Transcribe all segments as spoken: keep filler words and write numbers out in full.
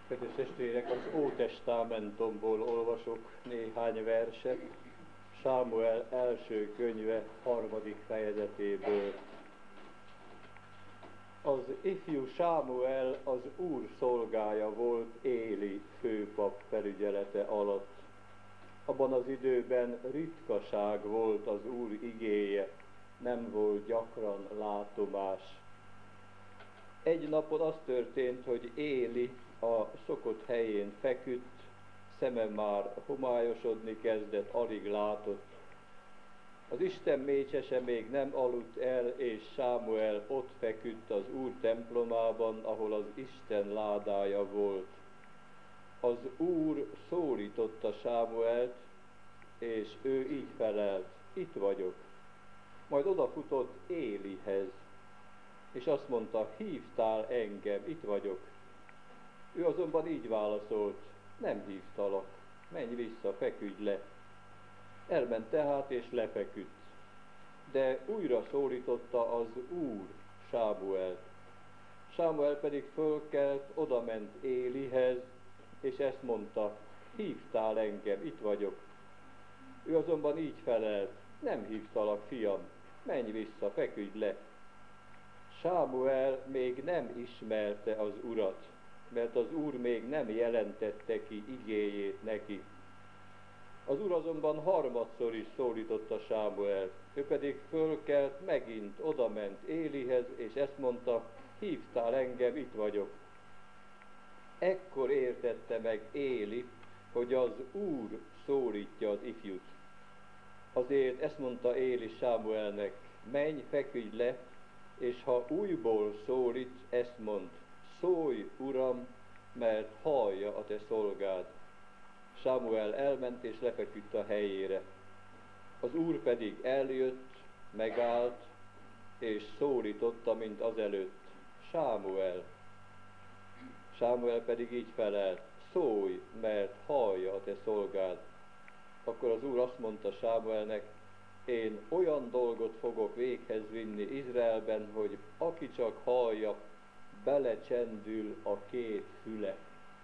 Kedves testvérek, az Ótestamentumból olvasok néhány verset, Sámuel első könyve harmadik fejezetéből. Az ifjú Sámuel az Úr szolgája volt Éli főpap felügyelete alatt. Abban az időben ritkaság volt az Úr igéje, nem volt gyakran látomás. Egy napon az történt, hogy Éli a szokott helyén feküdt, szeme már homályosodni kezdett, alig látott. Az Isten mécsese még nem aludt el, és Sámuel ott feküdt az Úr templomában, ahol az Isten ládája volt. Az Úr szólította Sámuelt, és ő így felelt: itt vagyok. Majd odafutott Élihez, és azt mondta: hívtál engem, itt vagyok. Ő azonban így válaszolt: nem hívtalak, menj vissza, feküdj le. Elment tehát, és lefeküdt. De újra szólította az Úr Sámuelt. Sámuel pedig fölkelt, odament Élihez, és ezt mondta: hívtál engem, itt vagyok. Ő azonban így felelt: nem hívtalak, fiam, menj vissza, feküdj le. Sámuel még nem ismerte az Urat, mert az Úr még nem jelentette ki igéjét neki. Az Úr azonban harmadszor is szólította Sámuelt, ő pedig fölkelt, megint odament Élihez, és ezt mondta: hívtál engem, itt vagyok. Ekkor értette meg Éli, hogy az Úr szólítja az ifjút. Azért ezt mondta Éli Sámuelnek: menj, feküdj le, és ha újból szólít, ezt mond: szólj, Uram, mert hallja a te szolgád. Sámuel elment és lefeküdt a helyére. Az Úr pedig eljött, megállt, és szólította, mint azelőtt: Sámuel. Sámuel pedig így felelt: szólj, mert hallja a te szolgád. Akkor az Úr azt mondta Sámuelnek: én olyan dolgot fogok véghez vinni Izraelben, hogy aki csak hallja, belecsendül a két füle.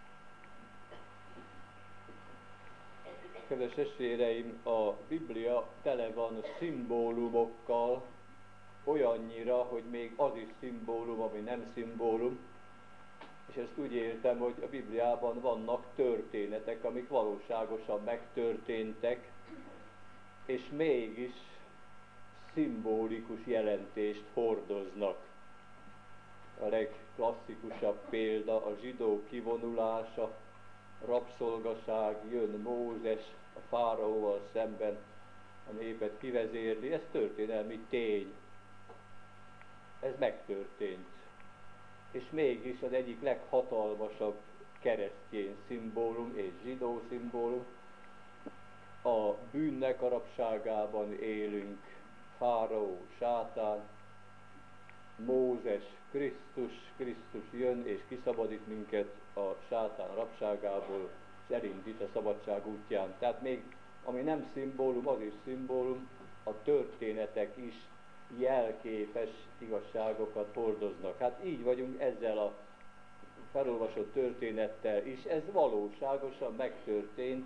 Kedves testvéreim, a Biblia tele van szimbólumokkal, olyannyira, hogy még az is szimbólum, ami nem szimbólum. És ezt úgy értem, hogy a Bibliában vannak történetek, amik valóságosan megtörténtek, és mégis szimbolikus jelentést hordoznak. A legklasszikusabb példa a zsidók kivonulása, rabszolgaság, jön Mózes a fáraóval szemben, a népet kivezérli, ez történelmi tény. Ez megtörtént. És mégis az egyik leghatalmasabb keresztény szimbólum és zsidó szimbólum. A bűnnek a rabságában élünk, fáraó, sátán, Mózes, Krisztus, Krisztus jön és kiszabadít minket a sátán rabságából, és elindít a szabadság útján. Tehát még ami nem szimbólum, az is szimbólum, a történetek is jelképes igazságokat hordoznak. Hát így vagyunk ezzel a felolvasott történettel is, ez valóságosan megtörtént.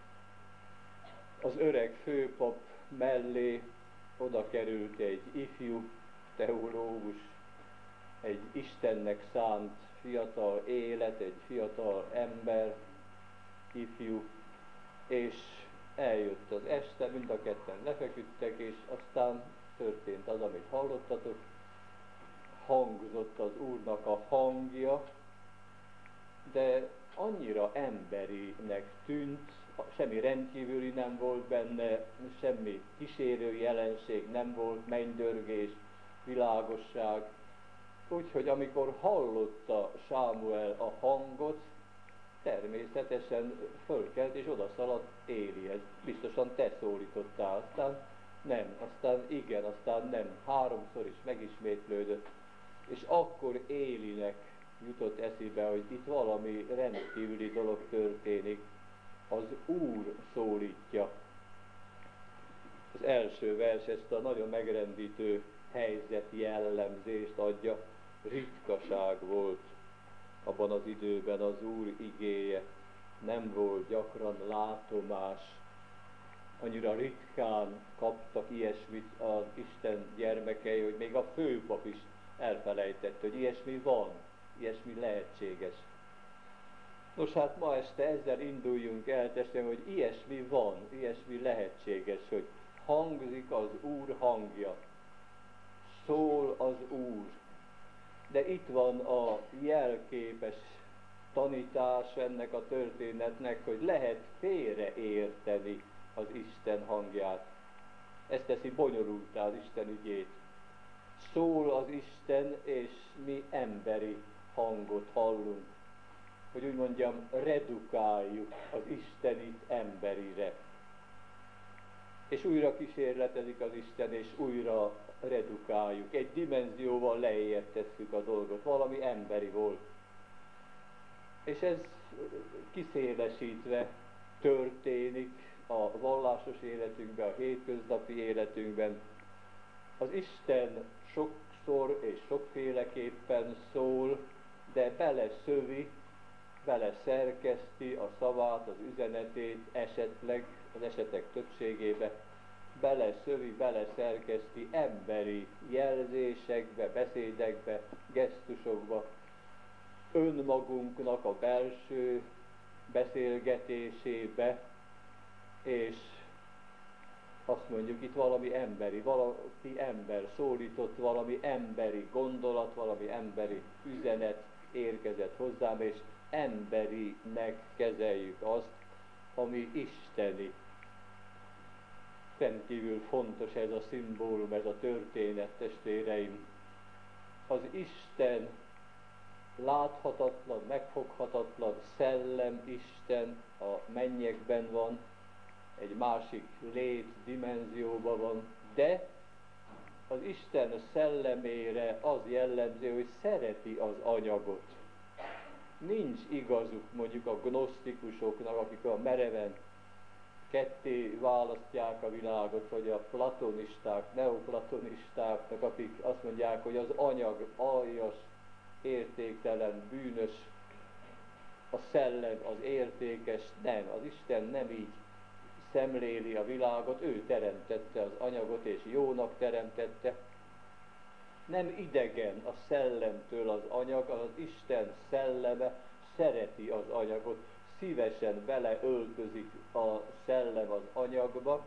Az öreg főpap mellé oda került egy ifjú teológus, egy Istennek szánt fiatal élet, egy fiatal ember, ifjú, és eljött az este, mind a ketten lefeküdtek, és aztán történt az, amit hallottatok, hangzott az Úrnak a hangja, de annyira emberinek tűnt, semmi rendkívüli nem volt benne, semmi kísérő jelenség nem volt, mennydörgés, világosság. Úgyhogy amikor hallotta Sámuel a hangot, természetesen fölkelt és odaszaladt Élihez. Biztosan te szólítottál, aztán nem, aztán igen, aztán nem. Háromszor is megismétlődött. És akkor Élinek jutott eszébe, hogy itt valami rendkívüli dolog történik. Az Úr szólítja. Az első vers ezt a nagyon megrendítő helyzet jellemzést adja. Ritkaság volt. A abban az időben az Úr igéje nem volt gyakran látomás, annyira ritkán kaptak ilyesmit az Isten gyermekei, hogy még a főpap is elfelejtett, hogy ilyesmi van, ilyesmi lehetséges. Nos hát ma este ezzel induljunk el, testvérem, hogy ilyesmi van, ilyesmi lehetséges, hogy hangzik az Úr hangja, szól az Úr. De itt van a jelképes tanítás ennek a történetnek, hogy lehet félreérteni az Isten hangját. Ez teszi bonyolultá az Isten ügyét. Szól az Isten, és mi emberi hangot hallunk. Hogy úgy mondjam, redukáljuk az Istenit emberire. És újra kísérletezik az Isten, és újra redukáljuk. Egy dimenzióval lejjebb tesszük a dolgot. Valami emberi volt. És ez kiszélesítve történik a vallásos életünkben, a hétköznapi életünkben. Az Isten sokszor és sokféleképpen szól, de beleszövi, beleszerkeszti a szavát, az üzenetét esetleg, az esetek többségébe, beleszövi, beleszerkeszti emberi jelzésekbe, beszédekbe, gesztusokba, önmagunknak a belső beszélgetésébe, és azt mondjuk, itt valami emberi, valaki ember szólított, valami emberi gondolat, valami emberi üzenet érkezett hozzám, és emberinek kezeljük azt, ami isteni. Rendkívül fontos ez a szimbólum, ez a történet, testvéreim. Az Isten láthatatlan, megfoghatatlan szellem Isten a mennyekben van, egy másik lét dimenzióban van, de az Isten szellemére az jellemző, hogy szereti az anyagot. Nincs igazuk mondjuk a gnosztikusoknak, akik a mereven ketté választják a világot, vagy a platonisták, neoplatonistáknak, akik azt mondják, hogy az anyag aljas, értéktelen, bűnös, a szellem az értékes. Nem, az Isten nem így szemléli a világot, ő teremtette az anyagot, és jónak teremtette. Nem idegen a szellemtől az anyag, az Isten szelleme szereti az anyagot, szívesen beleöltözik a szellem az anyagba,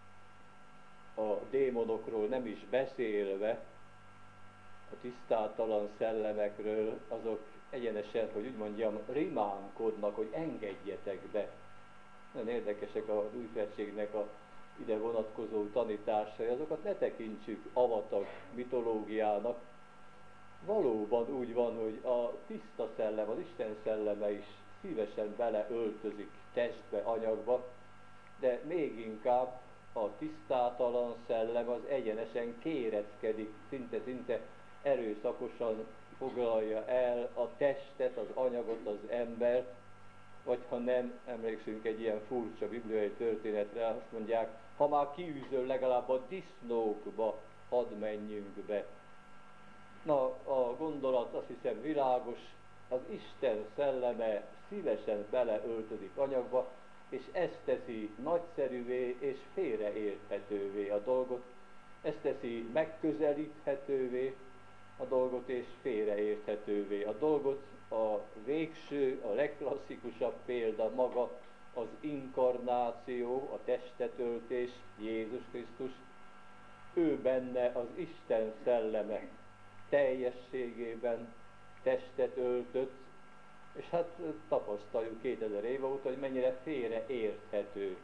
a démonokról nem is beszélve, a tisztátalan szellemekről, azok egyenesen, hogy úgy mondjam, rimánkodnak, hogy engedjetek be. Nagyon érdekesek az újszertségnek a ide vonatkozó tanításai, azokat ne tekintsük avatag mitológiának. Valóban úgy van, hogy a tiszta szellem, az Isten szelleme is szívesen beleöltözik testbe, anyagba, de még inkább a tisztátalan szellem az egyenesen kéreckedik, szinte-szinte erőszakosan foglalja el a testet, az anyagot, az embert, vagy ha nem, emlékszünk egy ilyen furcsa bibliai történetre, azt mondják, ha már kiűzöl, legalább a disznókba hadd menjünk be. Na, a gondolat azt hiszem világos, az Isten szelleme szívesen beleöltözik anyagba, és ezt teszi nagyszerűvé és félreérthetővé a dolgot, ezt teszi megközelíthetővé a dolgot és félreérthetővé a dolgot. A végső, a legklasszikusabb példa maga az inkarnáció, a testetöltés, Jézus Krisztus. Ő benne az Isten szelleme teljességében testet öltött, és hát tapasztaljuk kétezer év óta, hogy mennyire félreérthető.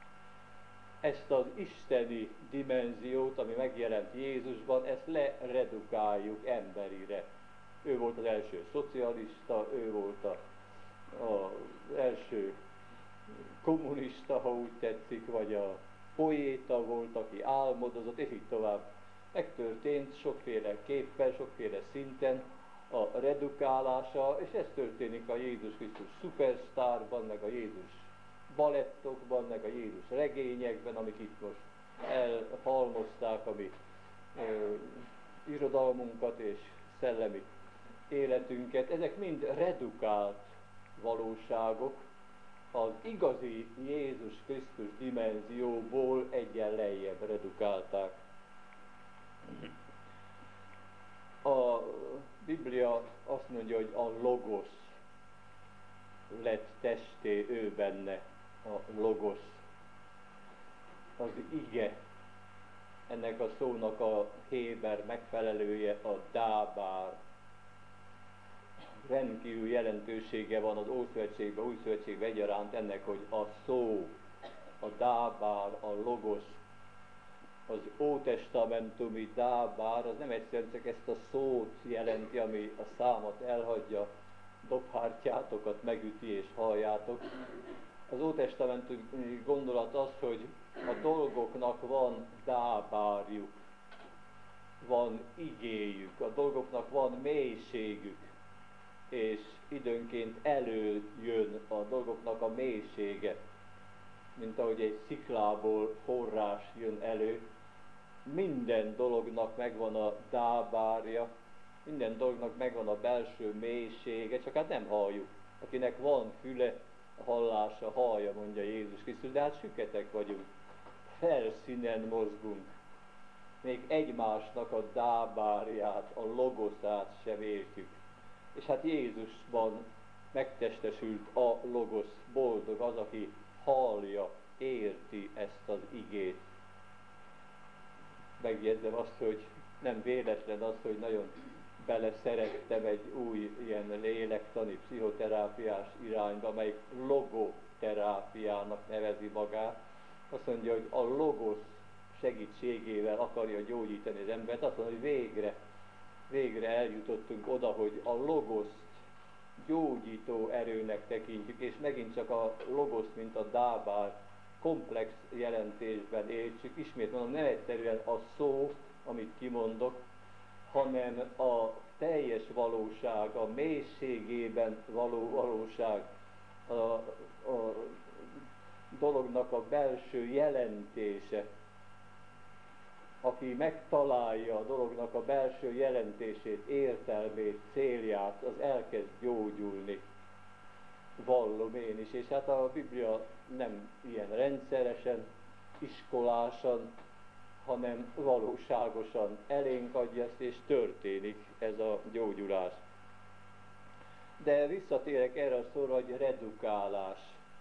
Ezt az isteni dimenziót, ami megjelent Jézusban, ezt leredukáljuk emberire. Ő volt az első szocialista, ő volt az első kommunista, ha úgy tetszik, vagy a poéta volt, aki álmodozott, és így tovább. Megtörtént sokféle képpen, sokféle szinten a redukálása, és ez történik a Jézus Krisztus szupersztárban, meg a Jézus balettokban, meg a Jézus regényekben, amik itt most elhalmozták a mi ö, irodalmunkat és szellemi életünket, ezek mind redukált valóságok, az igazi Jézus Krisztus dimenzióból egyen lejjebb redukálták. A Biblia azt mondja, hogy a logosz lett testé, ő benne, a logosz, az ige. Ennek a szónak a héber megfelelője a dábár. Rendkívül jelentősége van az Ószövetségben, Újszövetségben egyaránt ennek, hogy a szó, a dábár, a logosz. Az ótestamentumi dábár, az nem egyszerűen csak ezt a szót jelenti, ami a számot elhagyja, dobhártyátokat megüti és halljátok. Az ótestamentumi gondolat az, hogy a dolgoknak van dábárjuk, van igéjük, a dolgoknak van mélységük, és időnként előjön a dolgoknak a mélysége, mint ahogy egy sziklából forrás jön elő. Minden dolognak megvan a dábárja, minden dolognak megvan a belső mélysége, csak hát nem halljuk. Akinek van füle, a hallása hallja, mondja Jézus Krisztus, de hát süketek vagyunk, felszínen mozgunk. Még egymásnak a dábárját, a logoszát sem értjük. És hát Jézusban megtestesült a logosz, boldog az, aki hallja, érti ezt az igét. Megjegyzem azt, hogy nem véletlen az, hogy nagyon beleszerettem egy új ilyen lélektani, pszichoterápiás irányba, amelyik logoterápiának nevezi magát. Azt mondja, hogy a logosz segítségével akarja gyógyítani az embert. Azt mondja, hogy végre, végre eljutottunk oda, hogy a logoszt gyógyító erőnek tekintjük, és megint csak a logosz, mint a dábár komplex jelentésben értsük. Ismét mondom, nem egyszerűen a szó, amit kimondok, hanem a teljes valóság, a mélységében való valóság, a, a dolognak a belső jelentése. Aki megtalálja a dolognak a belső jelentését, értelmét, célját, az elkezd gyógyulni. Vallom én is, és hát a Biblia nem ilyen rendszeresen, iskolásan, hanem valóságosan elénk adja ezt, és történik ez a gyógyulás. De visszatérek erre a szóra, hogy redukálás.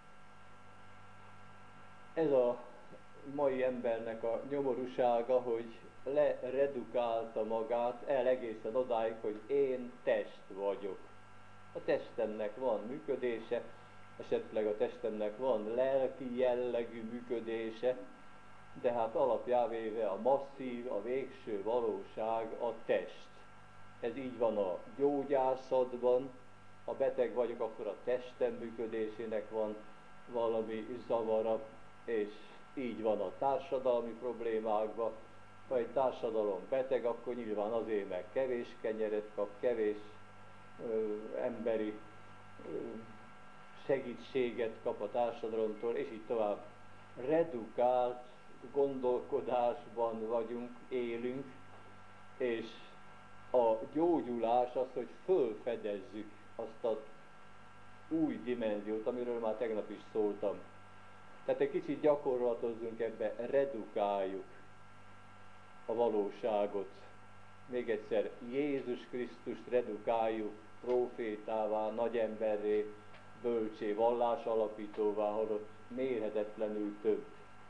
Ez a mai embernek a nyomorúsága, hogy leredukálta magát el egészen odáig, hogy én test vagyok. A testemnek van működése, esetleg a testemnek van lelki jellegű működése, de hát alapjávéve a masszív, a végső valóság a test. Ez így van a gyógyászatban, ha beteg vagyok, akkor a testem működésének van valami zavara, és így van a társadalmi problémákban. Ha egy társadalom beteg, akkor nyilván azért, mert kevés kenyeret kap, kevés ö, emberi ö, segítséget kap a társadalomtól, és így tovább. Redukált gondolkodásban vagyunk, élünk, és a gyógyulás az, hogy fölfedezzük azt az új dimenziót, amiről már tegnap is szóltam. Tehát egy kicsit gyakorlatozzunk ebbe, redukáljuk a valóságot. Még egyszer, Jézus Krisztust redukáljuk prófétává, nagyemberré, bölcsé, vallásalapítóvá, holott mérhetetlenül több.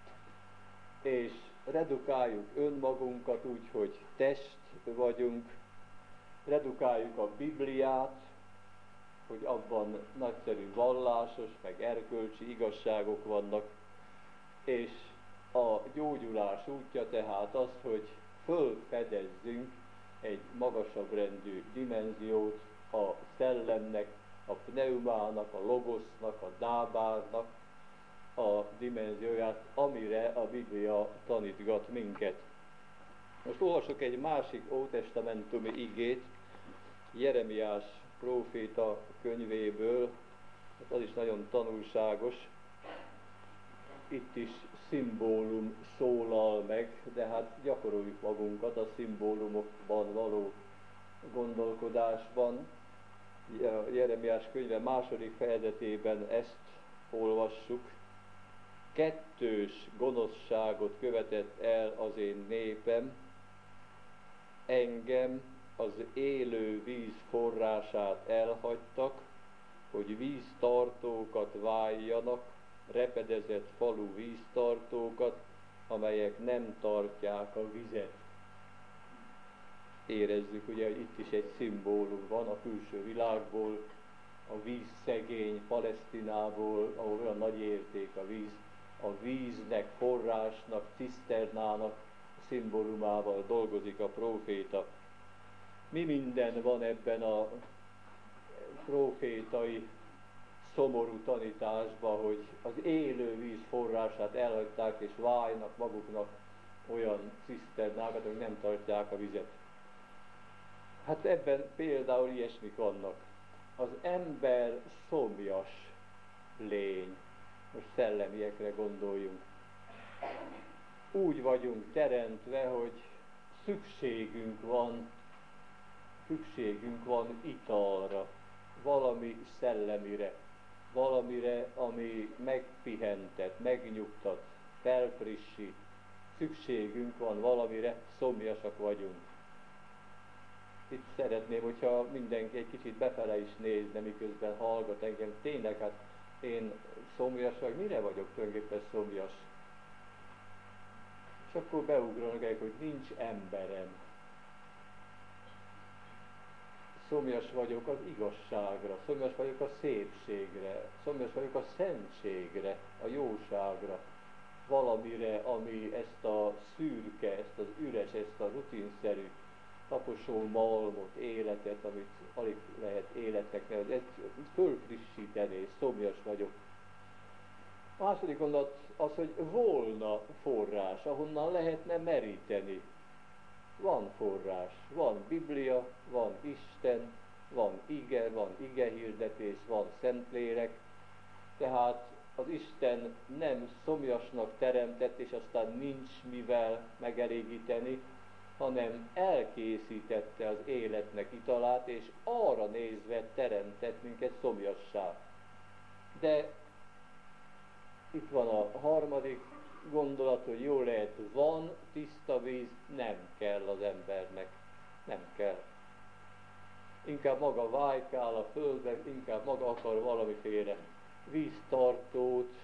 És redukáljuk önmagunkat úgy, hogy test vagyunk, redukáljuk a Bibliát, hogy abban nagyszerű vallásos, meg erkölcsi igazságok vannak, és a gyógyulás útja tehát az, hogy fölfedezzünk egy magasabb rendű dimenziót a szellemnek, a pneumának, a logosznak, a dábárnak a dimenzióját, amire a Biblia tanítgat minket. Most olvasok egy másik ótestamentumi igét, Jeremiás próféta könyvéből, az is nagyon tanulságos. Itt is szimbólum szólal meg, de hát gyakoroljuk magunkat a szimbólumokban való gondolkodásban. Jeremiás könyve második fejezetében ezt olvassuk. Kettős gonoszságot követett el az én népem, engem, az élő víz forrását elhagytak, hogy víztartókat váljanak, repedezett falu víztartókat, amelyek nem tartják a vizet. Érezzük, ugye, hogy itt is egy szimbólum van a külső világból, a vízszegény Palesztinából, ahol olyan nagy érték a víz, a víznek, forrásnak, ciszternának szimbólumával dolgozik a próféta. Mi minden van ebben a prófétai szomorú tanításban, hogy az élő víz forrását elhagyták és válnak maguknak olyan ciszternákat, hogy nem tartják a vizet. Hát ebben például ilyesmik vannak. Az ember szomjas lény, most szellemiekre gondoljunk. Úgy vagyunk teremtve, hogy szükségünk van, szükségünk van italra, valami szellemire, valamire, ami megpihentet, megnyugtat, felfrissít. Szükségünk van valamire, szomjasak vagyunk. Itt szeretném, hogyha mindenki egy kicsit befele is nézne, miközben hallgat engem. Tényleg, hát én szomjas vagy, mire vagyok tulajdonképpen szomjas? És akkor beugranak el, hogy nincs emberem. Szomjas vagyok az igazságra, szomjas vagyok a szépségre, szomjas vagyok a szentségre, a jóságra, valamire, ami ezt a szürke, ezt az üres, ezt a rutinszerű, taposó malmot, életet, amit alig lehet életnek nevezni, ezt fölfrissíteni, szomjas vagyok. A második gondolat az, hogy volna forrás, ahonnan lehetne meríteni. Van forrás, van Biblia, van Isten, van ige, van igehirdetés, van Szentlélek, tehát az Isten nem szomjasnak teremtett, és aztán nincs mivel megelégíteni, hanem elkészítette az életnek italát, és arra nézve teremtett minket szomjassá. De itt van a harmadik gondolat, hogy jól lehet, van tiszta víz, nem kell az embernek. Nem kell. Inkább maga vájkál a földbe, inkább maga akar valamiféle víztartót,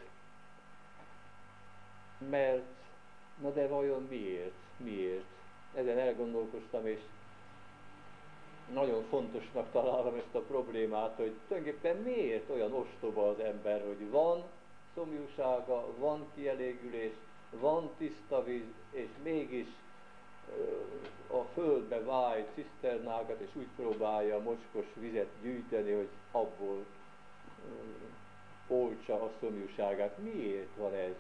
mert, na de vajon miért? Miért? Ezen elgondolkoztam, és nagyon fontosnak találom ezt a problémát, hogy tulajdonképpen miért olyan ostoba az ember, hogy van szomjúsága, van kielégülés, van tiszta víz, és mégis a földbe váj ciszternákat, és úgy próbálja a mocskos vizet gyűjteni, hogy abból oltsa a szomjúságát. Miért van ez?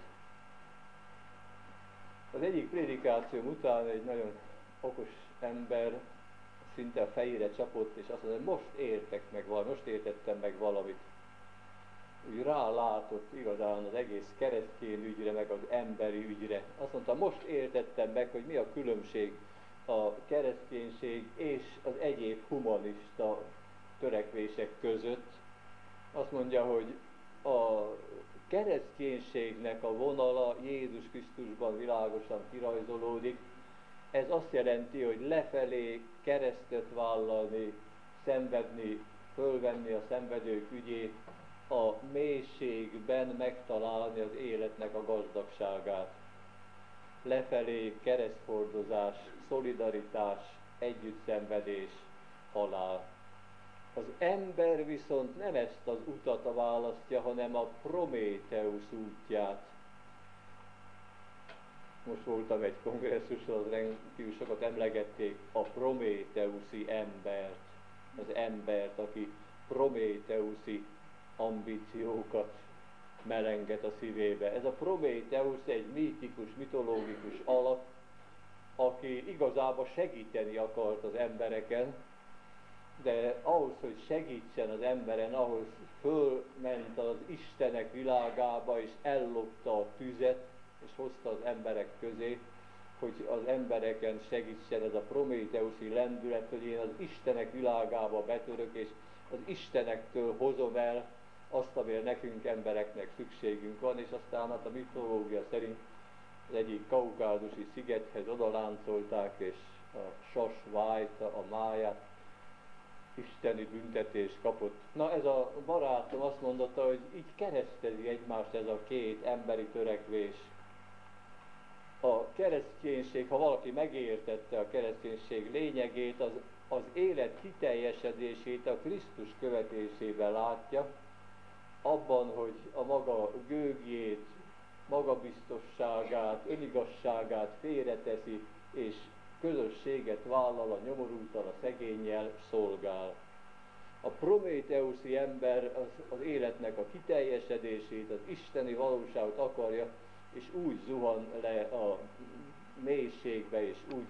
Az egyik prédikációm után egy nagyon okos ember szinte a fejére csapott, és azt mondta, hogy most értek meg valamit, most értettem meg valamit. Úgy rálátott igazán az egész keresztény ügyre, meg az emberi ügyre. Azt mondta, most értettem meg, hogy mi a különbség a kereszténység és az egyéb humanista törekvések között. Azt mondja, hogy a kereszténységnek a vonala Jézus Krisztusban világosan kirajzolódik. Ez azt jelenti, hogy lefelé keresztet vállalni, szenvedni, fölvenni a szenvedők ügyét, a mélységben megtalálni az életnek a gazdagságát. Lefelé kereszthordozás, szolidaritás, együttszenvedés, halál. Az ember viszont nem ezt az utat választja, hanem a Prométeusz útját. Most voltam egy kongresszuson, az rendkívül sokat emlegették a prométeuszi embert. Az embert, aki prométeuszi ambíciókat melenget a szívébe. Ez a Prométeusz egy mítikus, mitológikus alak, aki igazából segíteni akart az embereken, de ahhoz, hogy segítsen az emberen, ahhoz fölment az Istenek világába, és ellopta a tüzet, és hozta az emberek közé, hogy az embereken segítsen ez a prométeuszi lendület, hogy én az Istenek világába betörök, és az Istenektől hozom el azt, amire nekünk embereknek szükségünk van, és aztán hát a mitológia szerint az egyik kaukázusi szigethez odaláncolták, és a sasvájt, a máját, isteni büntetés kapott. Na ez a barátom azt mondotta, hogy így keresztezi egymást ez a két emberi törekvés. A kereszténység, ha valaki megértette a kereszténység lényegét, az, az élet kiteljesedését a Krisztus követésében látja, abban, hogy a maga gőgjét, magabiztosságát, önigazságát félreteszi, és közösséget vállal a nyomorultal, a szegénnyel szolgál. A prométeuszi ember az, az életnek a kiteljesedését, az isteni valóságot akarja, és úgy zuhan le a mélységbe, és úgy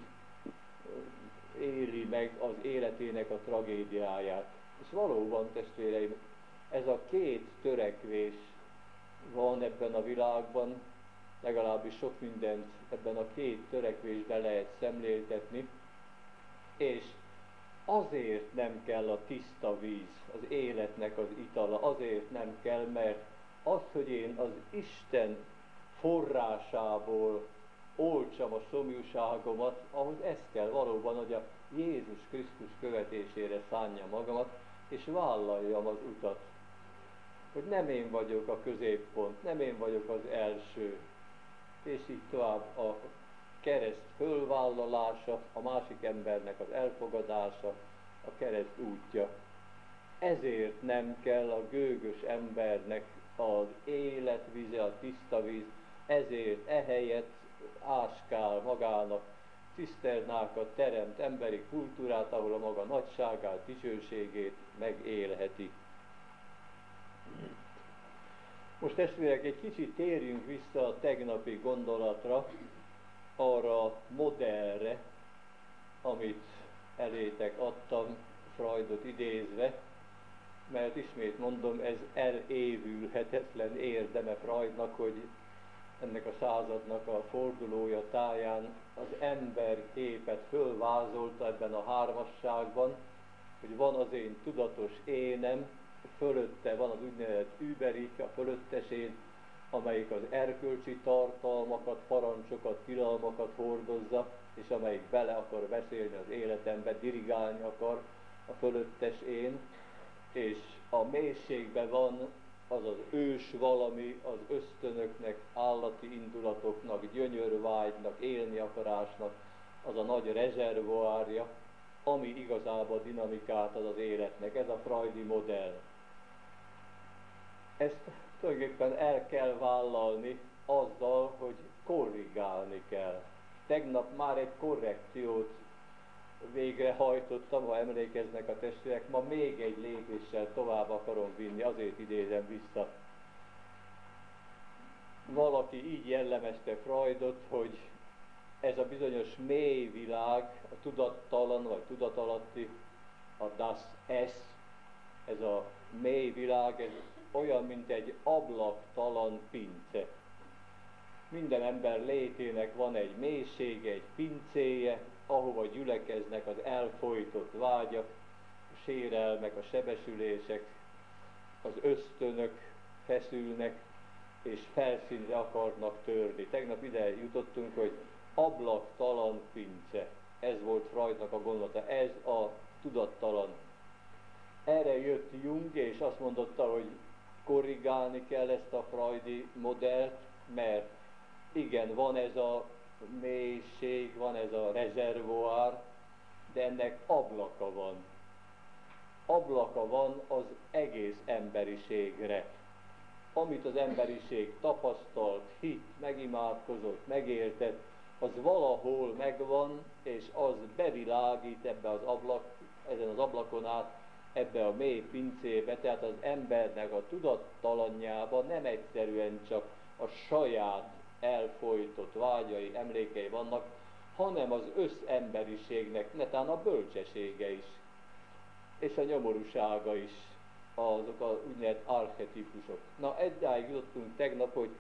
éli meg az életének a tragédiáját. És valóban, testvéreim, ez a két törekvés van ebben a világban, legalábbis sok mindent ebben a két törekvésben lehet szemléltetni, és azért nem kell a tiszta víz, az életnek az itala, azért nem kell, mert az, hogy én az Isten forrásából oltsam a szomjúságomat, ahhoz ez kell valóban, hogy a Jézus Krisztus követésére szánja magamat, és vállaljam az utat. Hogy nem én vagyok a középpont, nem én vagyok az első, és így tovább a kereszt fölvállalása, a másik embernek az elfogadása, a kereszt útja. Ezért nem kell a gőgös embernek az életvíze, a tiszta víz, ezért ehelyett áskál magának ciszternákat, teremt emberi kultúrát, ahol a maga nagyságát, dicsőségét megélheti. Most testvérek, egy kicsit térjünk vissza a tegnapi gondolatra, arra a modellre, amit elétek adtam, Freudot idézve, mert ismét mondom, ez elévülhetetlen érdeme Freudnak, hogy ennek a századnak a fordulója táján az ember képet fölvázolta ebben a hármasságban, hogy van az én tudatos énem, fölötte van az úgynevezett überik, a fölöttes én, amelyik az erkölcsi tartalmakat, parancsokat, tilalmakat hordozza, és amelyik bele akar beszélni az életembe, dirigálni akar a fölöttes én, és a mélységben van az az ős valami, az ösztönöknek, állati indulatoknak, gyönyörvágynak, élni akarásnak, az a nagy rezervoárja, ami igazából dinamikát ad az életnek. Ez a freudi modell. Ezt tulajdonképpen el kell vállalni azzal, hogy korrigálni kell. Tegnap már egy korrekciót végrehajtottam, ha emlékeznek a testvérek, ma még egy lépéssel tovább akarom vinni, azért idézem vissza. Valaki így jellemezte Freudot, hogy ez a bizonyos mély világ, a tudattalan vagy tudatalatti, a das Es, ez a mély világ, ez olyan, mint egy ablaktalan pince. Minden ember létének van egy mélysége, egy pincéje, ahova gyülekeznek az elfojtott vágyak, a sérelmek, a sebesülések, az ösztönök feszülnek, és felszínre akarnak törni. Tegnap ide jutottunk, hogy ablaktalan pince. Ez volt Freudnak a gondolata, ez a tudattalan. Erre jött Jung, és azt mondotta, hogy korrigálni kell ezt a freudi modellt, mert igen, van ez a mélység, van ez a rezervoár, de ennek ablaka van. Ablaka van az egész emberiségre. Amit az emberiség tapasztalt, hit, megimádkozott, megértett, az valahol megvan, és az bevilágít ebbe az ablak, ezen az ablakon át, ebbe a mély pincébe, tehát az embernek a tudattalanjában nem egyszerűen csak a saját elfojtott vágyai, emlékei vannak, hanem az összemberiségnek, netán a bölcsessége is, és a nyomorúsága is, azok a úgynevezett archetípusok. Na, egyáig jutottunk tegnap, hogy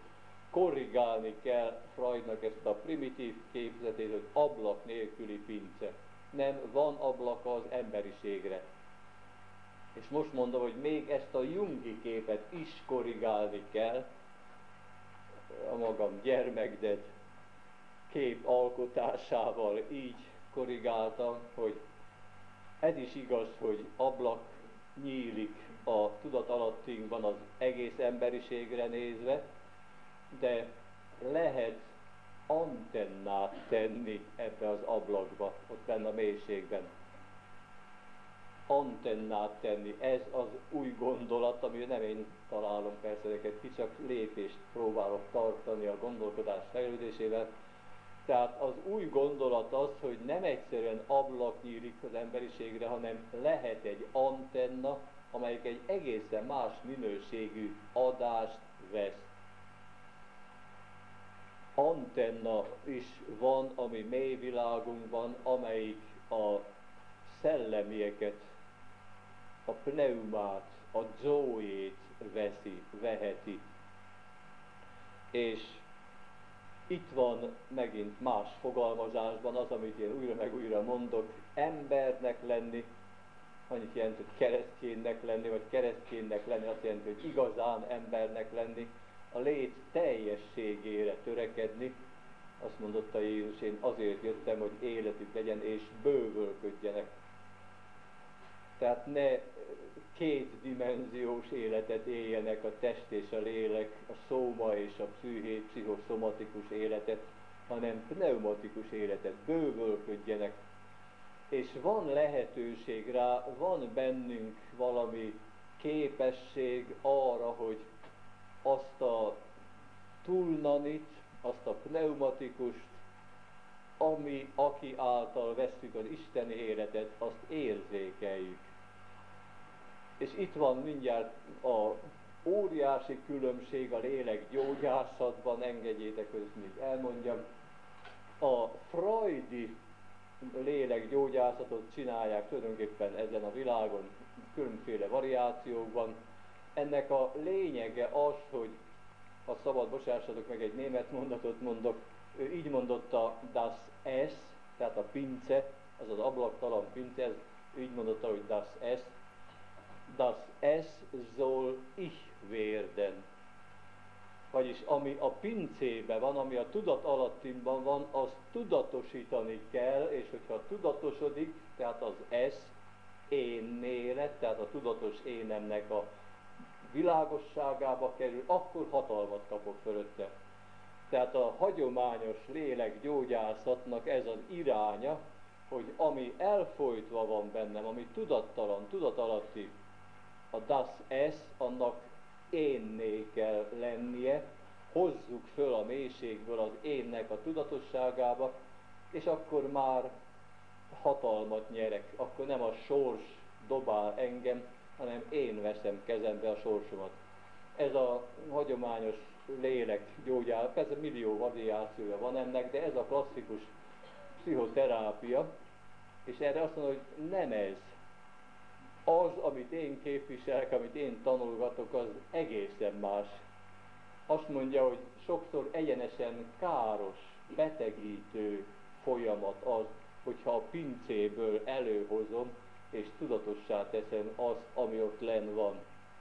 korrigálni kell Freudnak ezt a primitív képzetét, hogy ablak nélküli pince. Nem, van ablak az emberiségre. És most mondom, hogy még ezt a jungi képet is korrigálni kell, a magam gyermekded kép alkotásával így korrigáltam, hogy ez is igaz, hogy ablak nyílik a tudatalattinkban az egész emberiségre nézve, de lehet antennát tenni ebbe az ablakba, ott benne a mélységben. Antennát tenni, ez az új gondolat, ami nem én találom persze neked ki, csak lépést próbálok tartani a gondolkodás fejlődésével. Tehát az új gondolat az, hogy nem egyszerűen ablak nyílik az emberiségre, hanem lehet egy antenna, amelyik egy egészen más minőségű adást vesz. Antenna is van, ami mély világunkban, amelyik a szellemieket, a pneumát, a zoét veszi, veheti. És itt van megint más fogalmazásban az, amit én újra meg újra mondok, embernek lenni, annyit jelent, hogy kereszténynek lenni, vagy kereszténynek lenni, azt jelenti, hogy igazán embernek lenni, a lét teljességére törekedni. Azt mondotta Jézus, én azért jöttem, hogy életük legyen, és bővölködjenek. Tehát ne kétdimenziós életet éljenek a test és a lélek, a szóma és a psziché, pszichoszomatikus életet, hanem pneumatikus életet, bővölködjenek. És van lehetőség rá, van bennünk valami képesség arra, hogy azt a tulnanit, azt a pneumatikust, ami, aki által vesszük az isteni életet, azt érzékeljük. És itt van mindjárt a óriási különbség a lélekgyógyászatban, engedjétek, hogy ezt még elmondjam. A freudi lélekgyógyászatot csinálják tulajdonképpen ezen a világon, különféle variációkban. Ennek a lényege az, hogy ha szabad, bocsássatok meg, egy német mondatot mondok, ő így mondotta das es, tehát a pince, az az ablaktalan pince, ez, ő így mondotta, hogy das es, das es soll ich werden. Vagyis ami a pincébe van, ami a tudat alattimban van, azt tudatosítani kell, és hogyha tudatosodik, tehát az es énné lett, tehát a tudatos énemnek a világosságába kerül, akkor hatalmat kapok fölötte. Tehát a hagyományos lélekgyógyászatnak ez az iránya, hogy ami elfolytva van bennem, ami tudattalan, tudatalatti, a das es, annak énné kell lennie, hozzuk föl a mélységből az énnek a tudatosságába, és akkor már hatalmat nyerek, akkor nem a sors dobál engem, hanem én veszem kezembe a sorsomat. Ez a hagyományos lélekgyógyászat, persze millió variációja van ennek, de ez a klasszikus pszichoterápia, és erre azt mondom, hogy nem ez. Az, amit én képviselek, amit én tanulgatok, az egészen más. Azt mondja, hogy sokszor egyenesen káros, betegítő folyamat az, hogyha a pincéből előhozom, és tudatossá teszem azt, ami ott lenn van.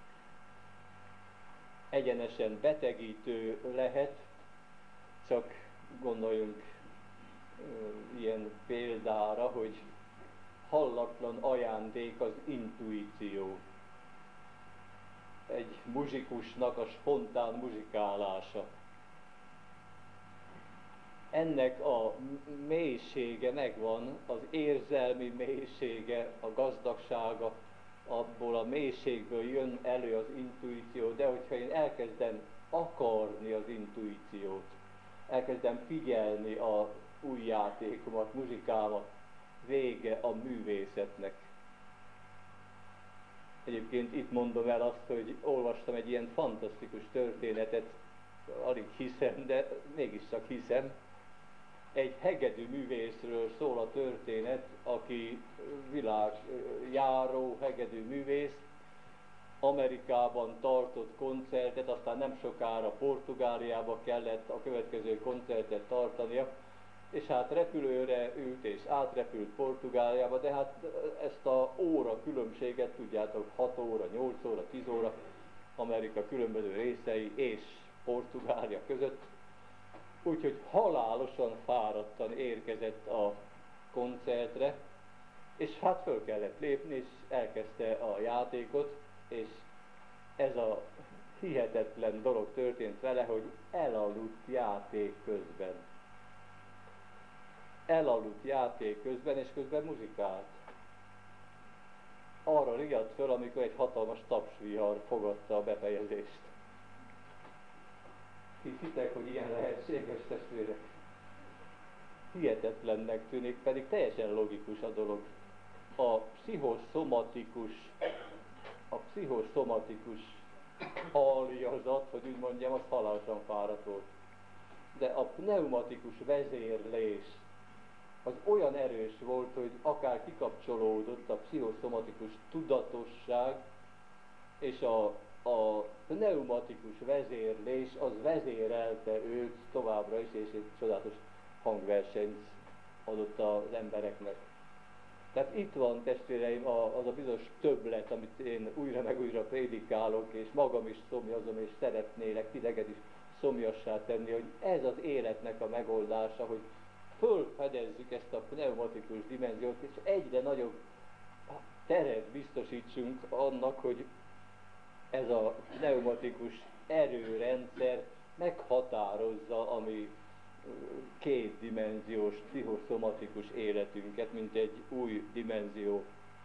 Egyenesen betegítő lehet, csak gondoljunk uh, ilyen példára, hogy hallatlan ajándék az intuíció. Egy muzsikusnak a spontán muzsikálása. Ennek a mélysége megvan, az érzelmi mélysége, a gazdagsága, abból a mélységből jön elő az intuíció, de hogyha én elkezdem akarni az intuíciót, elkezdem figyelni a új játékomat, muzsikámat, vége a művészetnek. Egyébként itt mondom el azt, hogy olvastam egy ilyen fantasztikus történetet, alig hiszem, de mégiscsak hiszem. Egy hegedű művészről szól a történet, aki világjáró hegedű művész, Amerikában tartott koncertet, aztán nem sokára Portugáliába kellett a következő koncertet tartania, és hát repülőre ült és átrepült Portugáliába, de hát ezt a óra különbséget tudjátok, hat óra, nyolc óra, tíz óra, Amerika különböző részei és Portugália között, úgyhogy halálosan fáradtan érkezett a koncertre, és hát föl kellett lépni, és elkezdte a játékot, és ez a hihetetlen dolog történt vele, hogy elaludt játék közben. Elaludt játék közben, és közben muzikált. Arra riadt föl, amikor egy hatalmas tapsvihar fogadta a befejezést. Hiszitek, hogy ilyen lehetséges, testvérek? Hihetetlennek tűnik, pedig teljesen logikus a dolog. A pszichoszomatikus, a pszichoszomatikus aljazat, hogy úgy mondjam, az halálosan fáradt volt. De a pneumatikus vezérlés az olyan erős volt, hogy akár kikapcsolódott a pszichoszomatikus tudatosság, és a, a pneumatikus vezérlés az vezérelte őt továbbra is, és egy csodálatos hangversenyt adott az embereknek. Tehát itt van, testvéreim, az a bizonyos többlet, amit én újra meg újra prédikálok, és magam is szomjazom, és szeretnélek titeket is szomjassá tenni, hogy ez az életnek a megoldása, hogy fölfedezzük ezt a pneumatikus dimenziót, és egyre nagyobb teret biztosítsunk annak, hogy ez a pneumatikus erőrendszer meghatározza a mi kétdimenziós, pszichoszomatikus életünket, mint egy új dimenzió.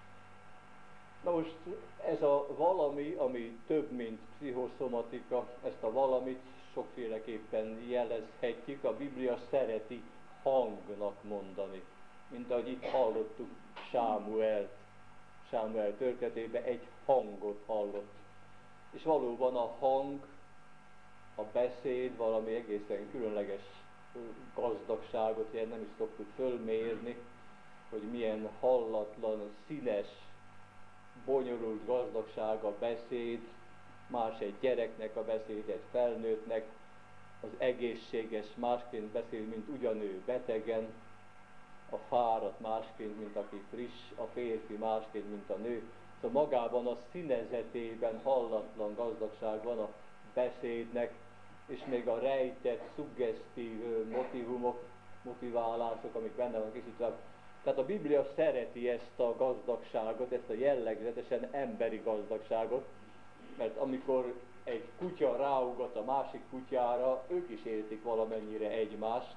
Na most ez a valami, ami több, mint pszichoszomatika, ezt a valamit sokféleképpen jelezhetjük, a Biblia szereti hangnak mondani. Mint ahogy itt hallottuk Sámuelt, Sámuel történetében egy hangot hallott. És valóban a hang, a beszéd valami egészen különleges gazdagságot, ilyen nem is szoktuk fölmérni, hogy milyen hallatlan, színes, bonyolult gazdagság a beszéd, más egy gyereknek a beszéd, egy felnőttnek, az egészséges másként beszél, mint ugyanő betegen, a fáradt másként, mint aki friss, a férfi másként, mint a nő. Szóval magában a színezetében hallatlan gazdagság van a beszédnek, és még a rejtett, szuggesztív motivumok, motiválások, amik benne vannak, és itt Tehát a Biblia szereti ezt a gazdagságot, ezt a jellegzetesen emberi gazdagságot, mert amikor egy kutya ráugat a másik kutyára, ők is értik valamennyire egymást,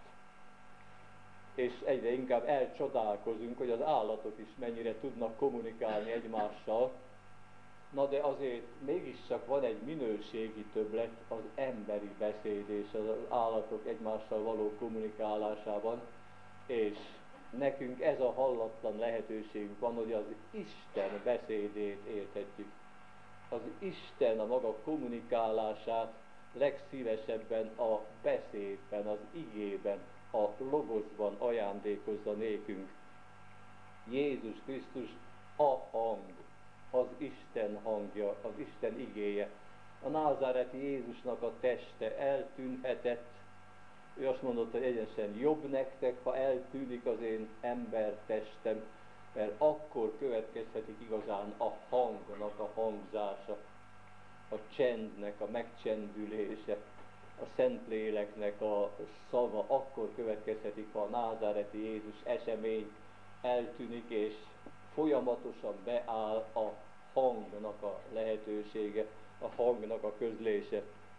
és egyre inkább elcsodálkozunk, hogy az állatok is mennyire tudnak kommunikálni egymással. Na de azért mégiscsak van egy minőségi többlet az emberi beszéd és az állatok egymással való kommunikálásában, és nekünk ez a hallatlan lehetőségünk van, hogy az Isten beszédét érthetjük. Az Isten a maga kommunikálását legszívesebben a beszédben, az igében, a logoszban ajándékozza nékünk. Jézus Krisztus a hang, az Isten hangja, az Isten igéje. A názáreti Jézusnak a teste eltűnhetett, ő azt mondotta, hogy egyenesen jobb nektek, ha eltűnik az én embertestem, mert akkor következhetik igazán a hangnak a hangzása, a csendnek a megcsendülése, a Szentléleknek a szava, akkor következhetik, ha a názáreti Jézus esemény eltűnik, és folyamatosan beáll a hangnak a lehetősége, a hangnak a közlése.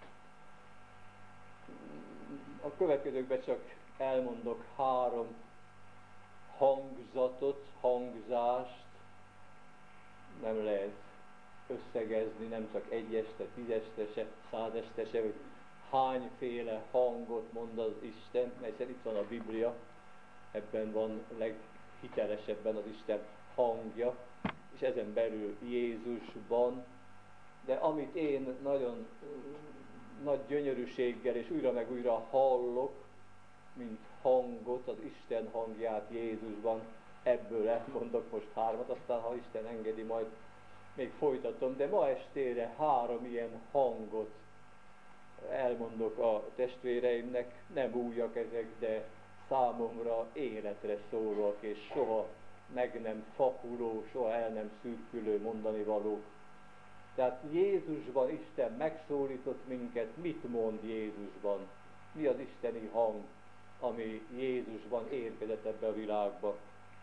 A következőkben csak elmondok három hangzatot, hangzást, nem lehet összegezni, nem csak egyeste, tízeste, százeste, hogy hányféle hangot mond az Isten, mert itt van a Biblia, ebben van leghitelesebben az Isten hangja, és ezen belül Jézusban, de amit én nagyon nagy gyönyörűséggel és újra meg újra hallok, mint hangot, az Isten hangját Jézusban, ebből elmondok most hármat, aztán ha Isten engedi, majd még folytatom, de ma estére három ilyen hangot elmondok a testvéreimnek, nem újak ezek, de számomra életre szólóak, és soha meg nem fakuló, soha el nem szürkülő mondani való. Tehát Jézusban Isten megszólított minket, mit mond Jézusban? Mi az isteni hang, ami Jézusban érkezett ebbe a világba?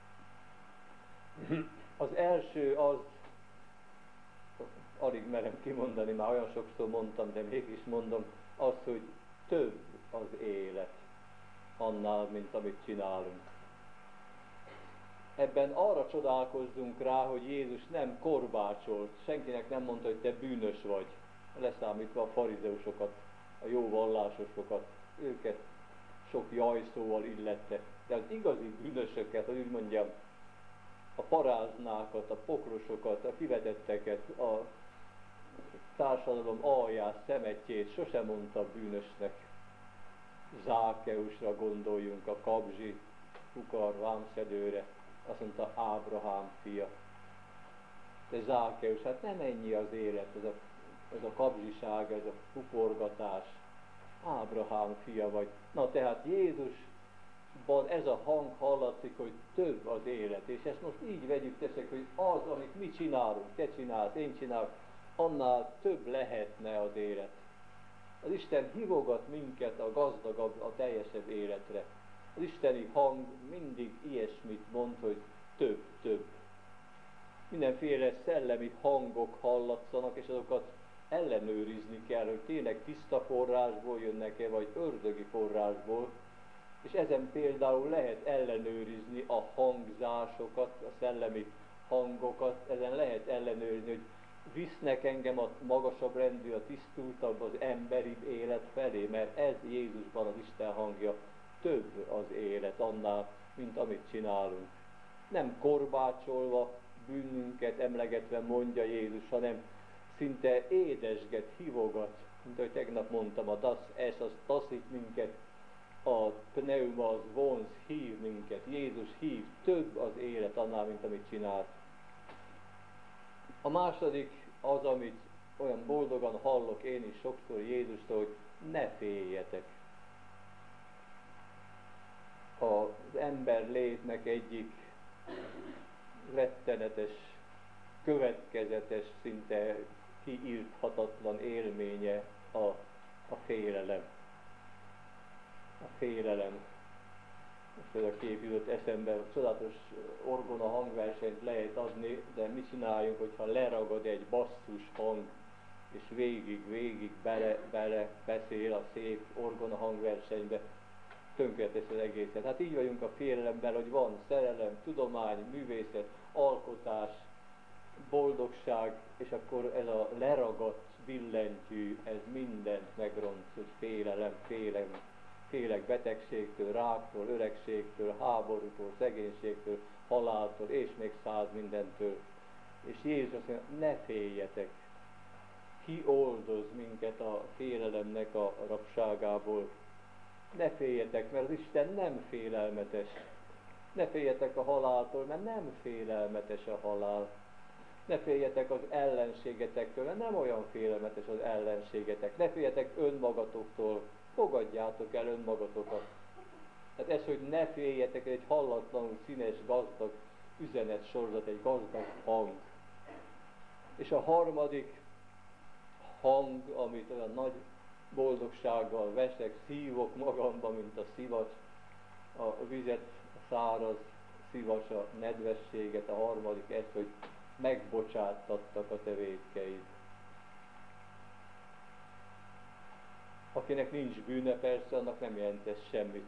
Az első az, alig merem kimondani, már olyan sokszor mondtam, de mégis mondom, az, hogy több az élet annál, mint amit csinálunk. Ebben arra csodálkozzunk rá, hogy Jézus nem korbácsolt, senkinek nem mondta, hogy te bűnös vagy, leszámítva a farizeusokat, a jó vallásosokat, őket sok jajszóval illette, de az igazi bűnösöket, hogy úgy mondjam, a paráznákat, a pokrosokat, a kivetetteket, a társadalom alját, szemetjét sosem mondta bűnösnek. Zákeusra gondoljunk, a kabzsi, fukar, vámszedőre, azt mondta Ábrahám fia. De Zákeus, hát nem ennyi az élet, ez a, ez a kabzsiság, ez a fukorgatás. Ábrahám fia vagy. Na tehát Jézusban ez a hang hallatszik, hogy több az élet. És ezt most így vegyük, teszek, hogy az, amit mi csinálunk, te csinálsz, én csinálok, annál több lehetne az élet. Az Isten hívogat minket a gazdagabb, a teljesebb életre. Az isteni hang mindig ilyesmit mond, hogy több, több. Mindenféle szellemi hangok hallatszanak, és azokat ellenőrizni kell, hogy tényleg tiszta forrásból jönnek-e, vagy ördögi forrásból. És ezen például lehet ellenőrizni a hangzásokat, a szellemi hangokat, ezen lehet ellenőrizni, hogy visznek engem a magasabb rendű, a tisztultabb, az emberi élet felé, mert ez Jézusban az Isten hangja, több az élet annál, mint amit csinálunk. Nem korbácsolva, bűnünket emlegetve mondja Jézus, hanem szinte édesget, hívogat, mint ahogy tegnap mondtam, a das, ez az taszít minket, a pneuma, az vonz, hív minket. Jézus hív, több az élet annál, mint amit csinált. A második az, amit olyan boldogan hallok én is sokszor Jézustól, hogy ne féljetek. Az ember létnek egyik rettenetes, következetes, szinte kiírthatatlan élménye a, a félelem. A félelem. Most ez a kép jutott eszembe, csodálatos orgona hangversenyt lehet adni, de mit csináljunk, hogyha leragad egy basszus hang, és végig, végig bele, bele beszél a szép orgona hangversenybe, tönkretesz az egészet. Hát így vagyunk a félelemben, hogy van szerelem, tudomány, művészet, alkotás, boldogság, és akkor ez a leragadt billentyű, ez mindent megront, hogy félelem, félelem. Félek betegségtől, ráktól, öregségtől, háborútól, szegénységtől, haláltól, és még száz mindentől. És Jézus azt mondja, ne féljetek, ki oldoz minket a félelemnek a rabságából. Ne féljetek, mert az Isten nem félelmetes. Ne féljetek a haláltól, mert nem félelmetes a halál. Ne féljetek az ellenségetektől, mert nem olyan félelmetes az ellenségetek. Ne féljetek önmagatoktól, fogadjátok el önmagatokat. Tehát ez, hogy ne féljetek, egy hallatlanul színes, gazdag üzenet sorozat, egy gazdag hang. És a harmadik hang, amit olyan nagy boldogsággal veszek, szívok magamban, mint a szivacs, a vizet, a száraz szivacs, a nedvességet, a harmadik ez, hogy megbocsáttattak a te vétkeid. Akinek nincs bűne, persze, annak nem jelent ez semmit.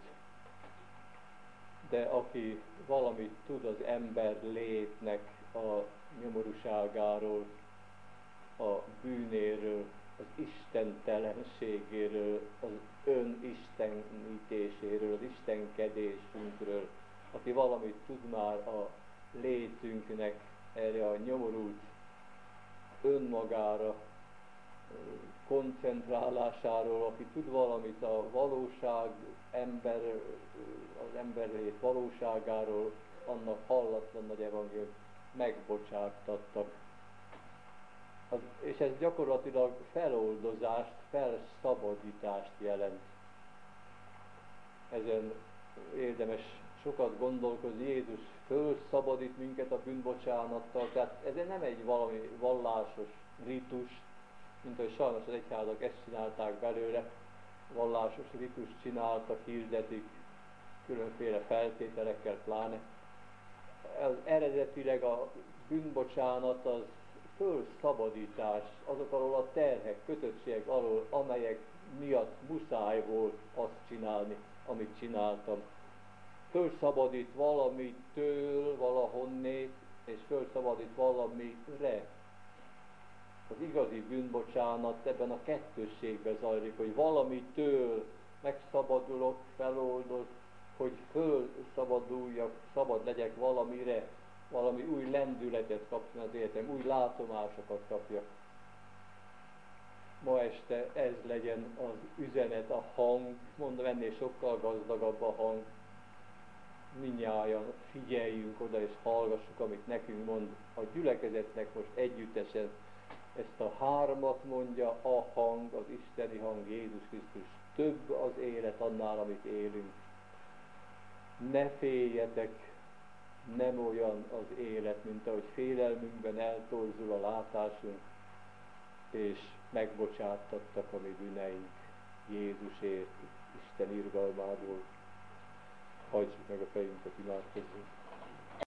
De aki valamit tud az ember létnek a nyomorúságáról, a bűnéről, az istentelenségéről, az önistenítéséről, az istenkedésünkről, aki valamit tud már a létünknek erre a nyomorult önmagára koncentrálásáról, aki tud valamit a valóság, ember, az emberlét valóságáról, annak hallatlan nagy evangélium, megbocsáttattak. Az, és ez gyakorlatilag feloldozást, felszabadítást jelent. Ezen érdemes sokat gondolkozni. Jézus fölszabadít minket a bűnbocsánattal, tehát ez nem egy valami vallásos ritus, mint hogy sajnos az egyházak ezt csinálták belőle, vallásos ritus csináltak, hirdetik, különféle feltételekkel pláne. Az eredetileg a bűnbocsánat az fölszabadítás azok alól a terhek, kötöttségek alól, amelyek miatt muszáj volt azt csinálni, amit csináltam. Fölszabadít valamitől, valahonnét, és fölszabadít valamire. Az igazi bűnbocsánat ebben a kettősségben zajlik, hogy valamitől megszabadulok, feloldoz, hogy fölszabaduljak, szabad legyek valamire, valami új lendületet kapjon az életem, új látomásokat kapjak. Ma este ez legyen az üzenet, a hang, mondom, ennél sokkal gazdagabb a hang. Mindnyájan figyeljünk oda és hallgassuk, amit nekünk mond a gyülekezetnek most együttesen. Ezt a hármat mondja a hang, az isteni hang, Jézus Krisztus. Több az élet annál, amit élünk. Ne féljetek, nem olyan az élet, mint ahogy félelmünkben eltorzul a látásunk, és megbocsáttattak a mi bűneink Jézusért, Isten irgalmából. Hajtsuk meg a fejünket, imádkozzunk.